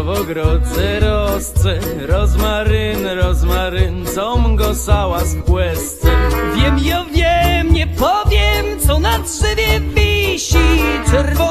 w ogrodze rosce. Rozmaryn, rozmaryn, com go sałas w łezce. Wiem, ja wiem, nie powiem, co na drzewie wisi. Czerwony